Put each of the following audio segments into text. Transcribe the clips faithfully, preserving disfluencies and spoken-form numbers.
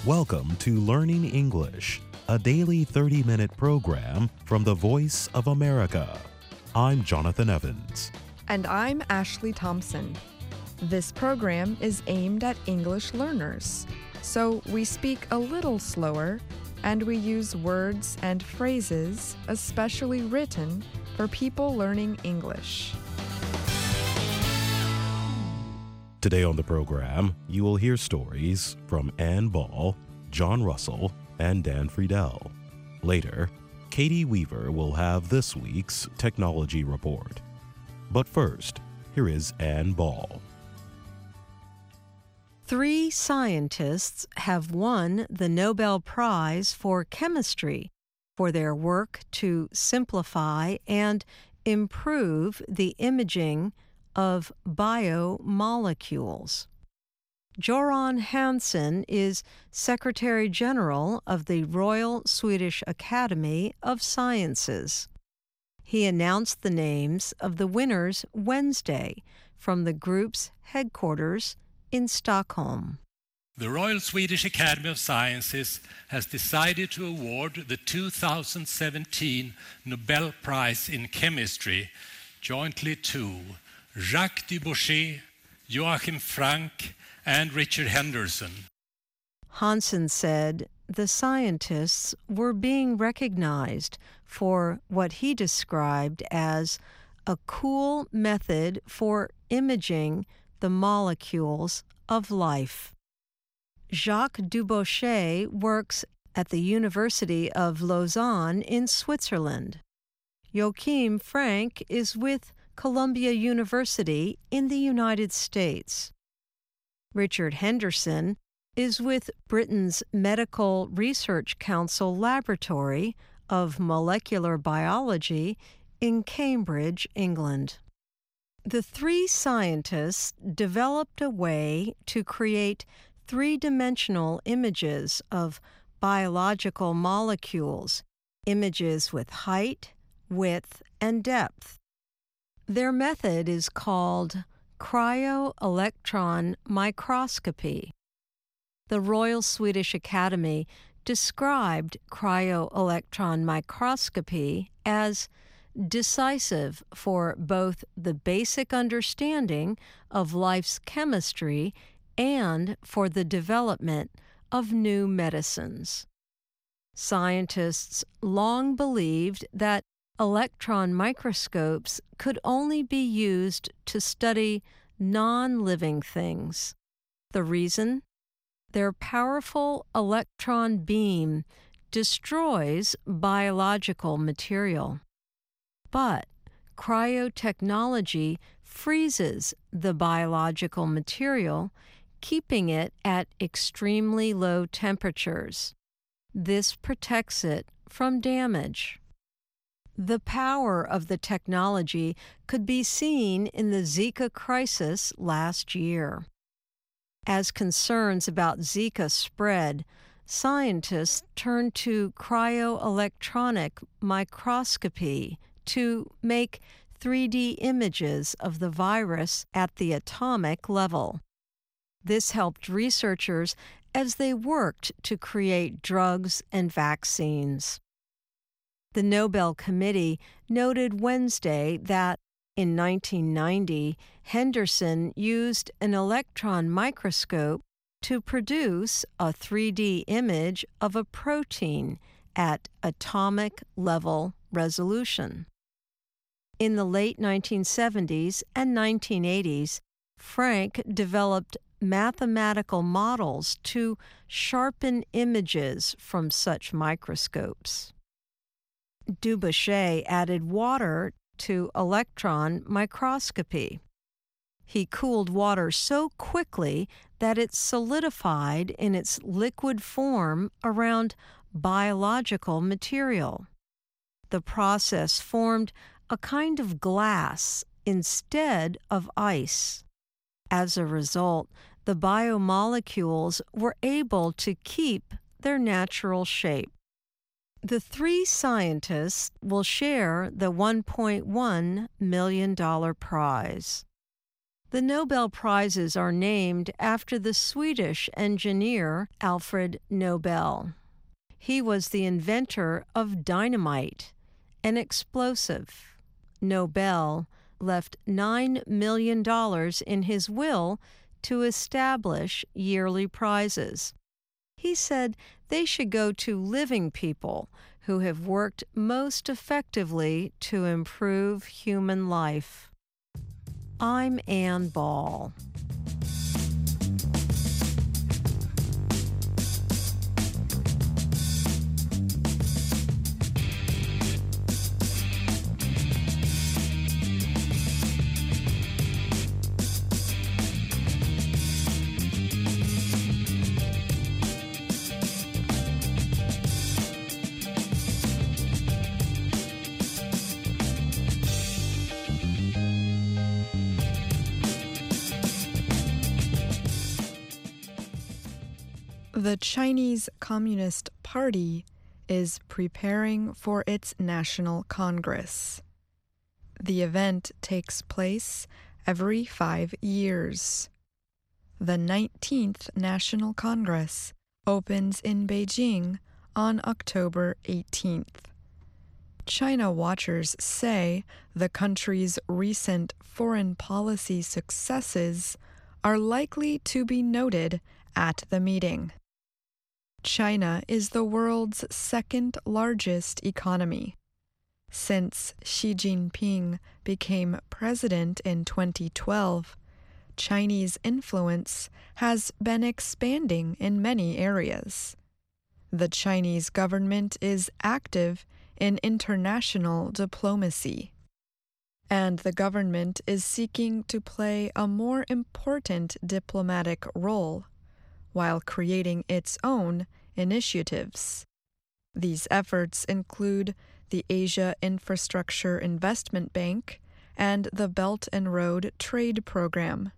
Welcome to Learning English, a daily thirty-minute program from the Voice of America. I'm Jonathan Evans. And I'm Ashley Thompson. This program is aimed at English learners, so we speak a little slower and we use words and phrases especially written for people learning English. Today on the program, you will hear stories from Ann Ball, John Russell, and Dan Friedel. Later, Katie Weaver will have this week's technology report. But first, here is Ann Ball. Three scientists have won the Nobel Prize for Chemistry for their work to simplify and improve the imaging of biomolecules. Göran Hansson is Secretary General of the Royal Swedish Academy of Sciences. He announced the names of the winners Wednesday from the group's headquarters in Stockholm. The Royal Swedish Academy of Sciences has decided to award the two thousand seventeen Nobel Prize in Chemistry jointly to Jacques Dubochet, Joachim Frank, and Richard Henderson. Hansson said the scientists were being recognized for what he described as a cool method for imaging the molecules of life. Jacques Dubochet works at the University of Lausanne in Switzerland. Joachim Frank is with Columbia University in the United States. Richard Henderson is with Britain's Medical Research Council Laboratory of Molecular Biology in Cambridge, England. The three scientists developed a way to create three-dimensional images of biological molecules, images with height, width, and depth. Their method is called cryo-electron microscopy. The Royal Swedish Academy described cryo-electron microscopy as decisive for both the basic understanding of life's chemistry and for the development of new medicines. Scientists long believed that electron microscopes could only be used to study non-living things. The reason? Their powerful electron beam destroys biological material. But cryotechnology freezes the biological material, keeping it at extremely low temperatures. This protects it from damage. The power of the technology could be seen in the Zika crisis last year. As concerns about Zika spread, scientists turned to cryo-electronic microscopy to make three D images of the virus at the atomic level. This helped researchers as they worked to create drugs and vaccines. The Nobel Committee noted Wednesday that in nineteen ninety, Henderson used an electron microscope to produce a three D image of a protein at atomic level resolution. In the late nineteen seventies and nineteen eighties, Frank developed mathematical models to sharpen images from such microscopes. Dubochet added water to electron microscopy. He cooled water so quickly that it solidified in its liquid form around biological material. The process formed a kind of glass instead of ice. As a result, the biomolecules were able to keep their natural shape. The three scientists will share the one point one million dollars prize. The Nobel Prizes are named after the Swedish engineer Alfred Nobel. He was the inventor of dynamite, an explosive. Nobel left nine million dollars in his will to establish yearly prizes. He said they should go to living people who have worked most effectively to improve human life. I'm Ann Ball. The Chinese Communist Party is preparing for its National Congress. The event takes place every five years. The nineteenth National Congress opens in Beijing on October eighteenth. China watchers say the country's recent foreign policy successes are likely to be noted at the meeting. China is the world's second largest economy. Since Xi Jinping became president in twenty twelve, Chinese influence has been expanding in many areas. The Chinese government is active in international diplomacy, and the government is seeking to play a more important diplomatic role while creating its own initiatives. These efforts include the Asia Infrastructure Investment Bank and the Belt and Road Trade Program.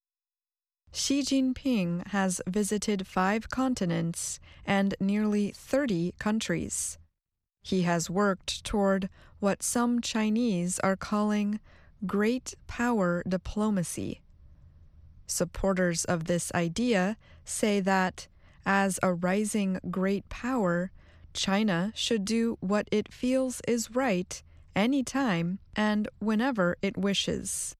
Xi Jinping has visited five continents and nearly thirty countries. He has worked toward what some Chinese are calling great power diplomacy. Supporters of this idea say that, as a rising great power, China should do what it feels is right anytime and whenever it wishes.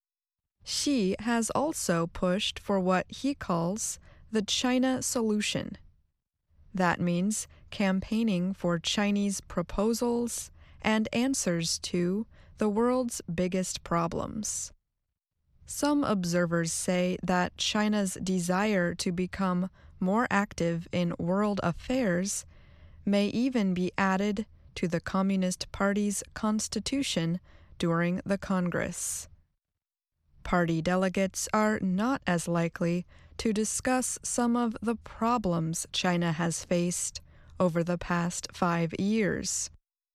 Xi has also pushed for what he calls the China solution. That means campaigning for Chinese proposals and answers to the world's biggest problems. Some observers say that China's desire to become more active in world affairs may even be added to the Communist Party's constitution during the Congress. Party delegates are not as likely to discuss some of the problems China has faced over the past five years.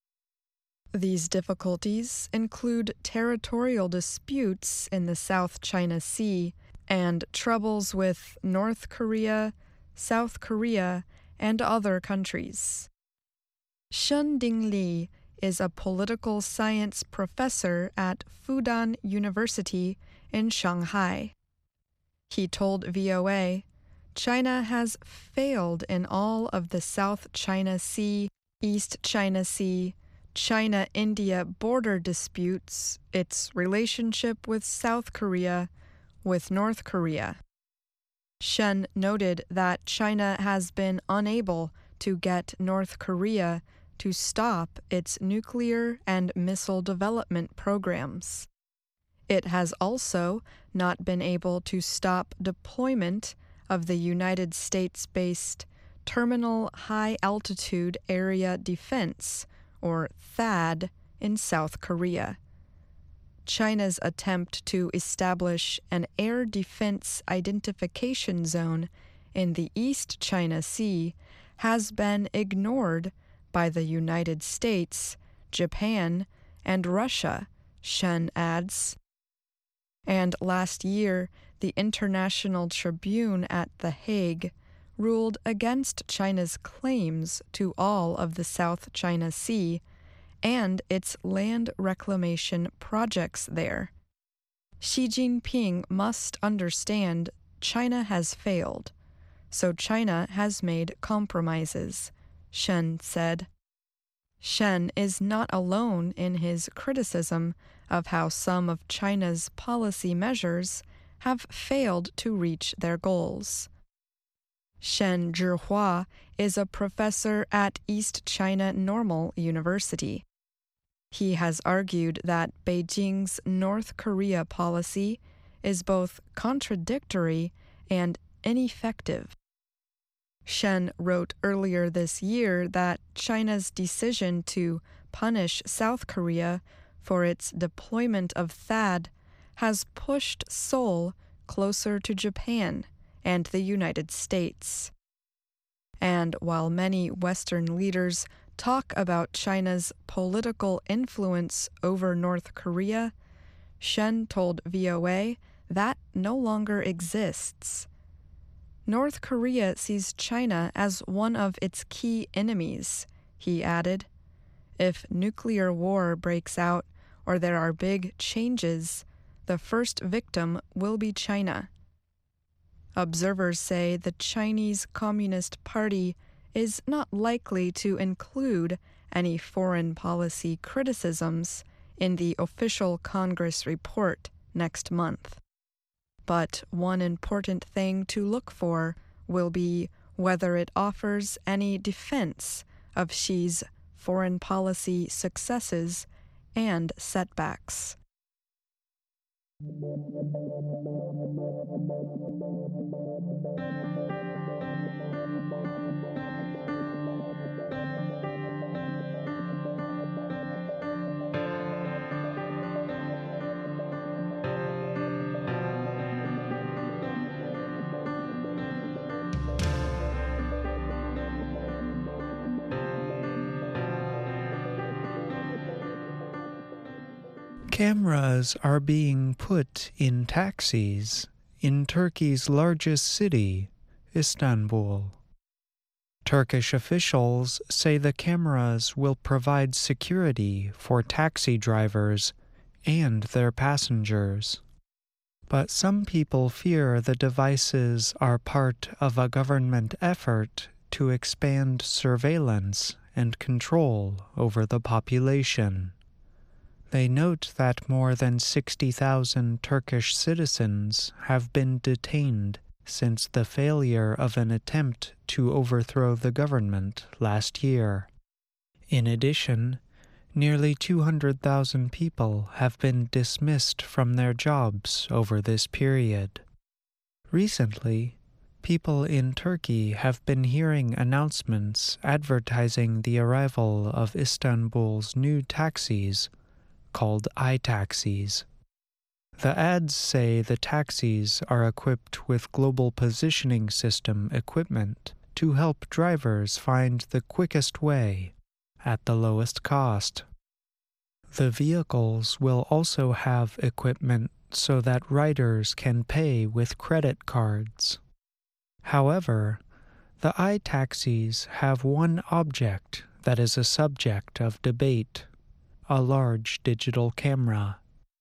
These difficulties include territorial disputes in the South China Sea and troubles with North Korea, South Korea, and other countries. Shen Dingli is a political science professor at Fudan University in Shanghai. He told V O A, China has failed in all of the South China Sea, East China Sea, China-India border disputes, its relationship with South Korea, with North Korea. Shen noted that China has been unable to get North Korea to stop its nuclear and missile development programs. It has also not been able to stop deployment of the United States-based Terminal High Altitude Area Defense, or THAAD, in South Korea. China's attempt to establish an air defense identification zone in the East China Sea has been ignored by the United States, Japan, and Russia, Shen adds. And last year, the International Tribune at The Hague ruled against China's claims to all of the South China Sea and its land reclamation projects there. Xi Jinping must understand China has failed, so China has made compromises, Shen said. Shen is not alone in his criticism of how some of China's policy measures have failed to reach their goals. Shen Zhihua is a professor at East China Normal University. He has argued that Beijing's North Korea policy is both contradictory and ineffective. Shen wrote earlier this year that China's decision to punish South Korea for its deployment of THAAD has pushed Seoul closer to Japan and the United States. And while many Western leaders talk about China's political influence over North Korea, Shen told V O A that no longer exists. North Korea sees China as one of its key enemies, he added. If nuclear war breaks out or there are big changes, the first victim will be China. Observers say the Chinese Communist Party is not likely to include any foreign policy criticisms in the official Congress report next month. But one important thing to look for will be whether it offers any defense of Xi's foreign policy successes and setbacks. Cameras are being put in taxis in Turkey's largest city, Istanbul. Turkish officials say the cameras will provide security for taxi drivers and their passengers. But some people fear the devices are part of a government effort to expand surveillance and control over the population. They note that more than sixty thousand Turkish citizens have been detained since the failure of an attempt to overthrow the government last year. In addition, nearly two hundred thousand people have been dismissed from their jobs over this period. Recently, people in Turkey have been hearing announcements advertising the arrival of Istanbul's new taxis called iTaxis. The ads say the taxis are equipped with global positioning system equipment to help drivers find the quickest way at the lowest cost. The vehicles will also have equipment so that riders can pay with credit cards. However, the iTaxis have one object that is a subject of debate: a large digital camera.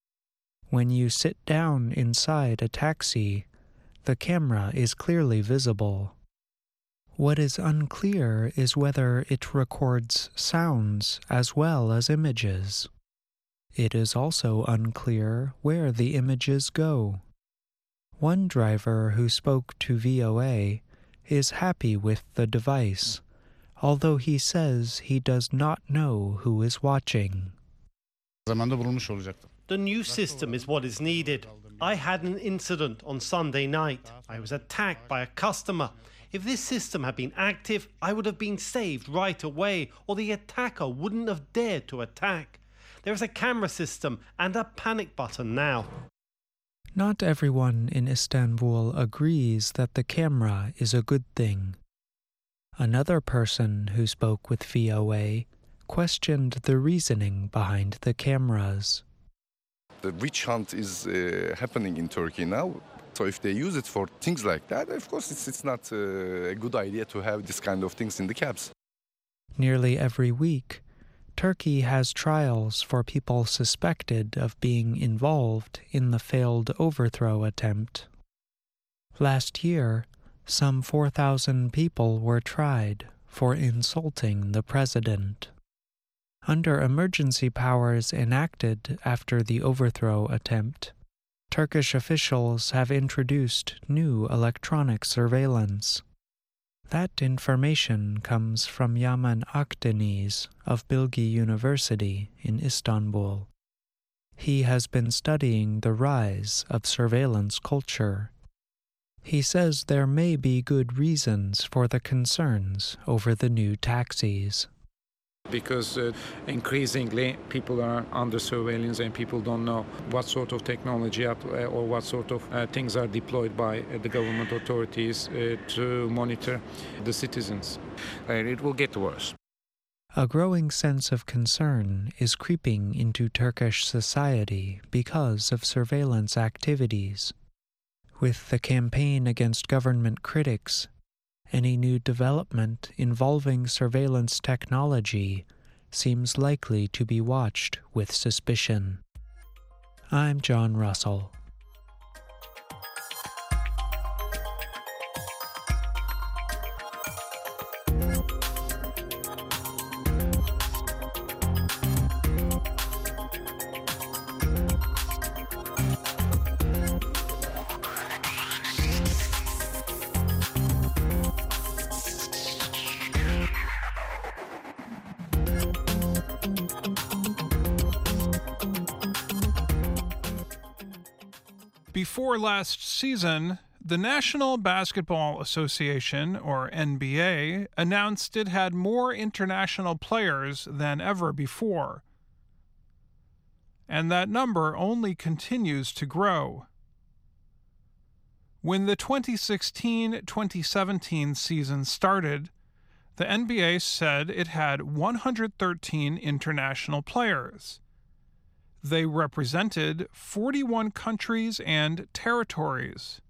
When you sit down inside a taxi, the camera is clearly visible. What is unclear is whether it records sounds as well as images. It is also unclear where the images go. One driver who spoke to V O A is happy with the device, although he says he does not know who is watching. The new system is what is needed. I had an incident on Sunday night. I was attacked by a customer. If this system had been active, I would have been saved right away, or the attacker wouldn't have dared to attack. There is a camera system and a panic button now. Not everyone in Istanbul agrees that the camera is a good thing. Another person who spoke with V O A questioned the reasoning behind the cameras. The witch hunt is uh, happening in Turkey now. So if they use it for things like that, of course it's, it's not uh, a good idea to have this kind of things in the cabs. Nearly every week, Turkey has trials for people suspected of being involved in the failed overthrow attempt. Last year, some four thousand people were tried for insulting the president. Under emergency powers enacted after the overthrow attempt, Turkish officials have introduced new electronic surveillance. That information comes from Yaman Akdeniz of Bilgi University in Istanbul. He has been studying the rise of surveillance culture. He says there may be good reasons for the concerns over the new taxis. Because uh, increasingly people are under surveillance and people don't know what sort of technology up, uh, or what sort of uh, things are deployed by uh, the government authorities uh, to monitor the citizens. And it will get worse. A growing sense of concern is creeping into Turkish society because of surveillance activities. With the campaign against government critics, any new development involving surveillance technology seems likely to be watched with suspicion. I'm John Russell. Before last season, the National Basketball Association, or N B A, announced it had more international players than ever before. And that number only continues to grow. When the twenty sixteen twenty seventeen season started, the N B A said it had one hundred thirteen international players. They represented forty-one countries and territories.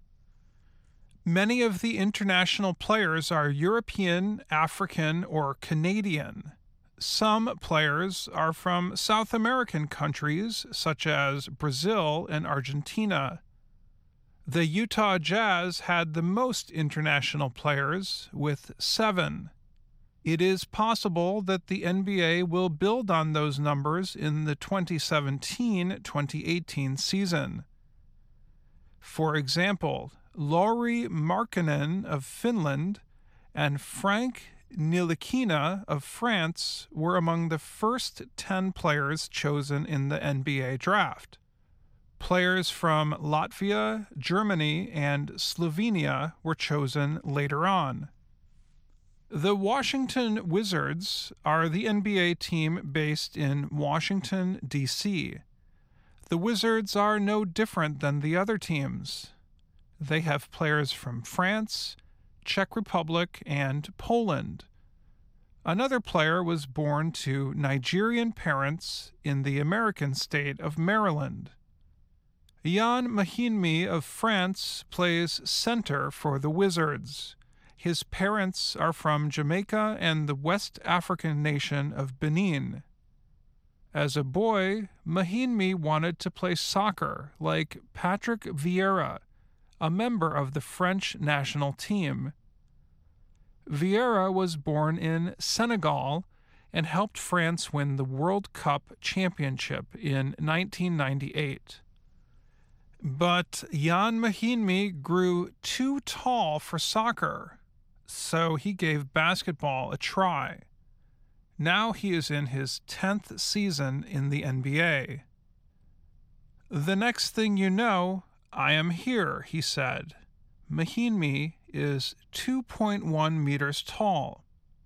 Many of the international players are European, African, or Canadian. Some players are from South American countries, such as Brazil and Argentina. The Utah Jazz had the most international players, with seven. It is possible that the N B A will build on those numbers in the twenty seventeen twenty eighteen season. For example, Lauri Markkanen of Finland and Frank Ntilikina of France were among the first ten players chosen in the N B A draft. Players from Latvia, Germany, and Slovenia were chosen later on. The Washington Wizards are the N B A team based in Washington, D C The Wizards are no different than the other teams. They have players from France, Czech Republic, and Poland. Another player was born to Nigerian parents in the American state of Maryland. Yann Mahinmi of France plays center for the Wizards. His parents are from Jamaica and the West African nation of Benin. As a boy, Mahinmi wanted to play soccer like Patrick Vieira, a member of the French national team. Vieira was born in Senegal and helped France win the World Cup championship in nineteen ninety-eight. But Yann Mahinmi grew too tall for soccer, so he gave basketball a try. Now he is in his tenth season in the N B A. The next thing you know, I am here, he said. Mahinmi is two point one meters tall.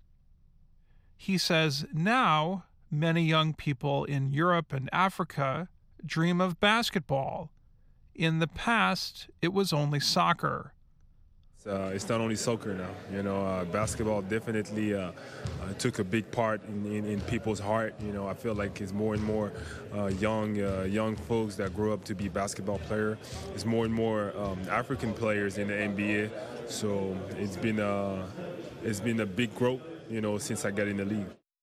He says now many young people in Europe and Africa dream of basketball. In the past, it was only soccer. Uh, it's not only soccer now, you know, uh, basketball definitely uh, uh, took a big part in, in, in people's heart. You know, I feel like it's more and more uh, young uh, young folks that grow up to be basketball player. It's more and more um, African players in the N B A. So it's been a, it's been a big growth, you know, since I got in the league.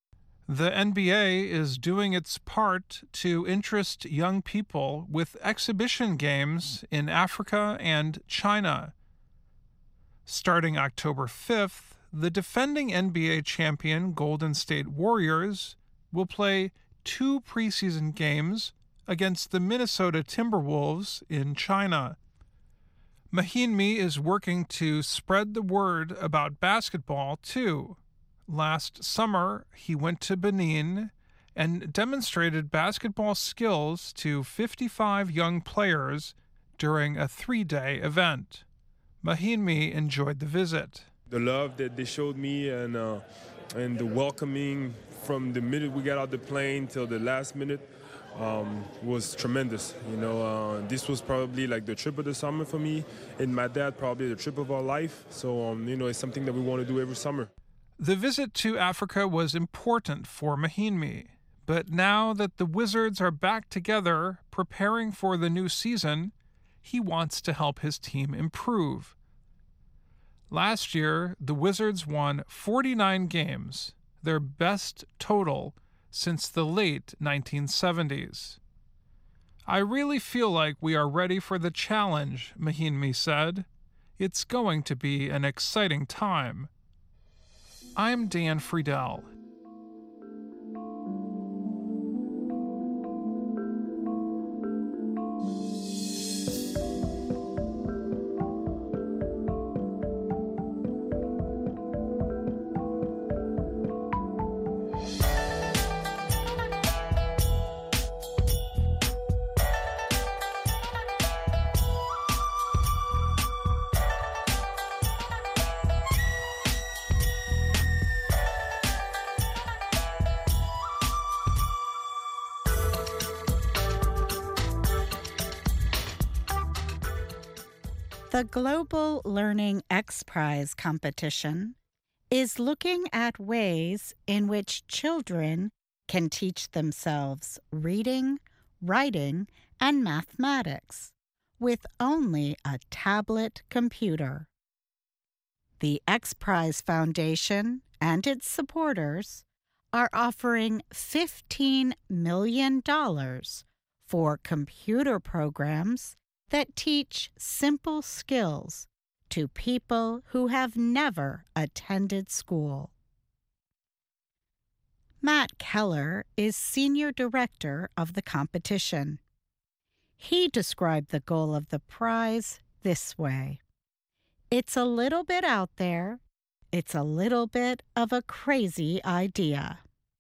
The N B A is doing its part to interest young people with exhibition games in Africa and China. Starting October fifth, the defending N B A champion Golden State Warriors will play two preseason games against the Minnesota Timberwolves in China. Mahinmi is working to spread the word about basketball, too. Last summer, he went to Benin and demonstrated basketball skills to fifty-five young players during a three-day event. Mahinmi enjoyed the visit. The love that they showed me and uh, and the welcoming from the minute we got out the plane till the last minute um, was tremendous. You know, uh, this was probably like the trip of the summer for me, and my dad probably the trip of our life. So, um, you know, it's something that we want to do every summer. The visit to Africa was important for Mahinmi, but now that the Wizards are back together preparing for the new season, he wants to help his team improve. Last year, the Wizards won forty-nine games, their best total since the late nineteen seventies. I really feel like we are ready for the challenge, Mahinmi said. It's going to be an exciting time. I'm Dan Friedel. The Global Learning X Prize competition is looking at ways in which children can teach themselves reading, writing, and mathematics with only a tablet computer. The X Prize Foundation and its supporters are offering fifteen million dollars for computer programs that teach simple skills to people who have never attended school. Matt Keller is Senior Director of the competition. He described the goal of the prize this way. It's a little bit out there. It's a little bit of a crazy idea.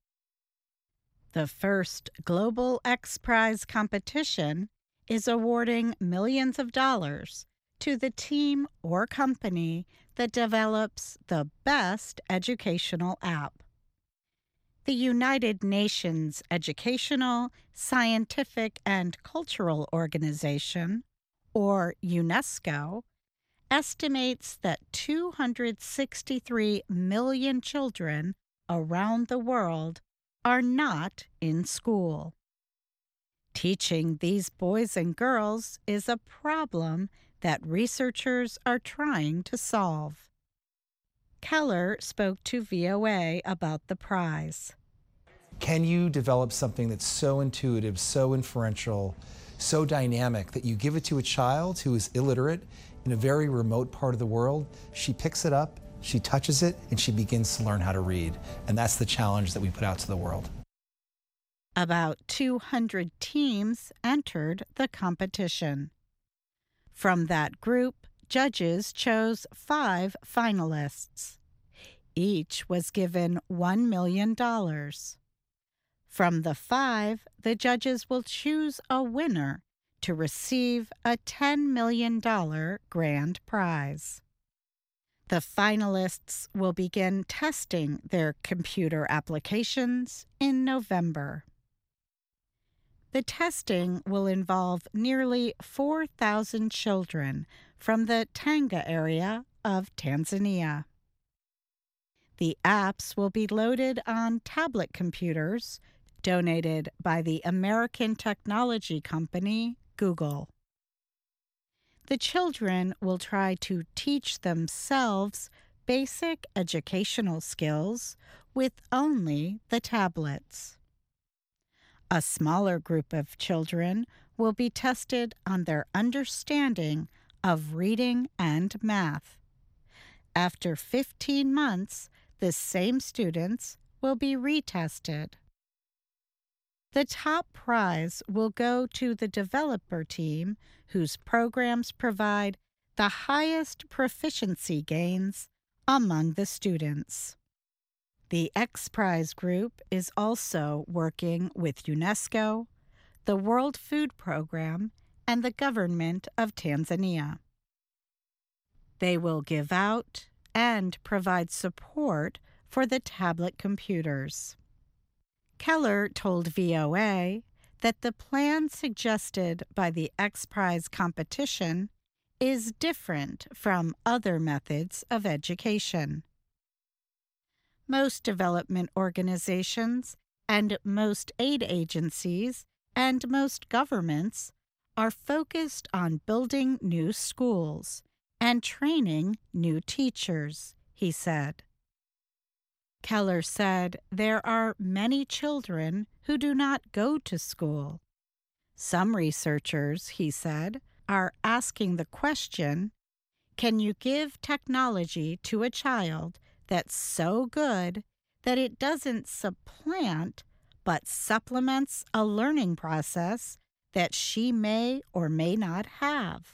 The first Global X Prize competition is awarding millions of dollars to the team or company that develops the best educational app. The United Nations Educational, Scientific, and Cultural Organization, or UNESCO, estimates that two hundred sixty-three million children around the world are not in school. Teaching these boys and girls is a problem that researchers are trying to solve. Keller spoke to V O A about the prize. Can you develop something that's so intuitive, so inferential, so dynamic that you give it to a child who is illiterate in a very remote part of the world? She picks it up, she touches it, and she begins to learn how to read. And that's the challenge that we put out to the world. About two hundred teams entered the competition. From that group, judges chose five finalists. Each was given one million dollars. From the five, the judges will choose a winner to receive a ten million dollars grand prize. The finalists will begin testing their computer applications in November. The testing will involve nearly four thousand children from the Tanga area of Tanzania. The apps will be loaded on tablet computers donated by the American technology company Google. The children will try to teach themselves basic educational skills with only the tablets. A smaller group of children will be tested on their understanding of reading and math. After fifteen months, the same students will be retested. The top prize will go to the developer team whose programs provide the highest proficiency gains among the students. The X Prize group is also working with UNESCO, the World Food Program, and the government of Tanzania. They will give out and provide support for the tablet computers. Keller told V O A that the plan suggested by the X Prize competition is different from other methods of education. Most development organizations and most aid agencies and most governments are focused on building new schools and training new teachers, he said. Keller said there are many children who do not go to school. Some researchers, he said, are asking the question, can you give technology to a child that's so good that it doesn't supplant but supplements a learning process that she may or may not have?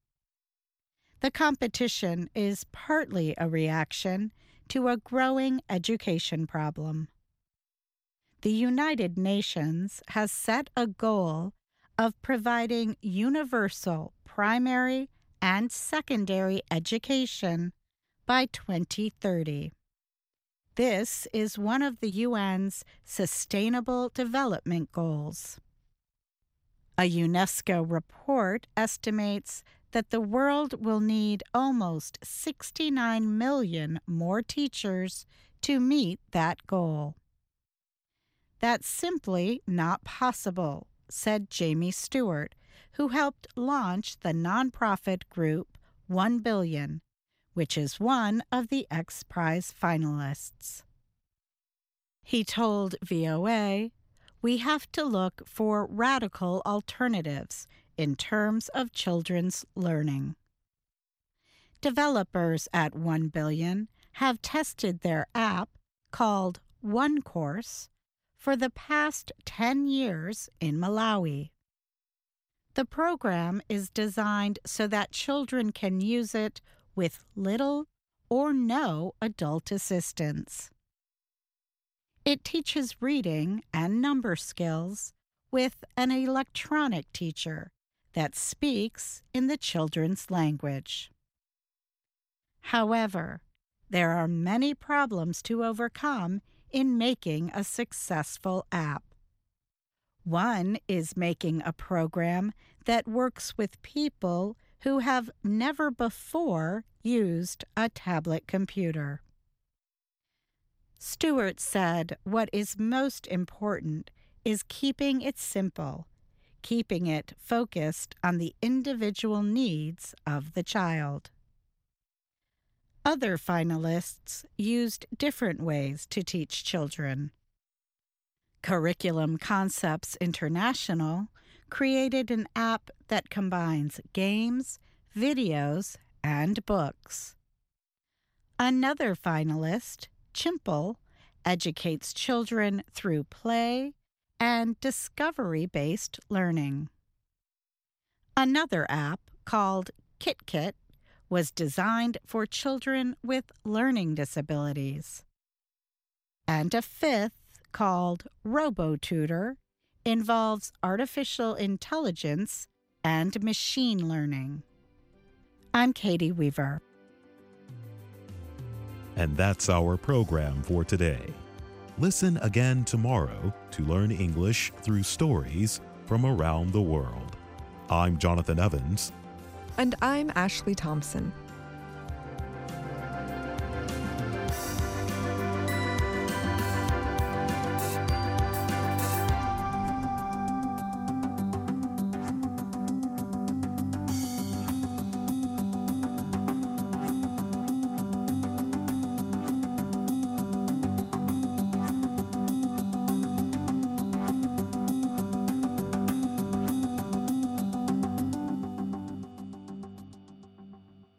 The competition is partly a reaction to a growing education problem. The United Nations has set a goal of providing universal primary and secondary education by twenty thirty. This is one of the U N's Sustainable Development Goals. A UNESCO report estimates that the world will need almost sixty-nine million more teachers to meet that goal. That's simply not possible, said Jamie Stewart, who helped launch the nonprofit group One Billion, which is one of the X Prize finalists. He told V O A, "We have to look for radical alternatives in terms of children's learning." Developers at One Billion have tested their app, called One Course, for the past ten years in Malawi. The program is designed so that children can use it with little or no adult assistance. It teaches reading and number skills with an electronic teacher that speaks in the children's language. However, there are many problems to overcome in making a successful app. One is making a program that works with people who have never before used a tablet computer. Stewart said what is most important is keeping it simple, keeping it focused on the individual needs of the child. Other finalists used different ways to teach children. Curriculum Concepts International created an app that combines games, videos, and books. Another finalist, Chimple, educates children through play and discovery-based learning. Another app, called KitKit, was designed for children with learning disabilities. And a fifth, called RoboTutor, involves artificial intelligence and machine learning. I'm Katie Weaver. And that's our program for today. Listen again tomorrow to learn English through stories from around the world. I'm Jonathan Evans. And I'm Ashley Thompson.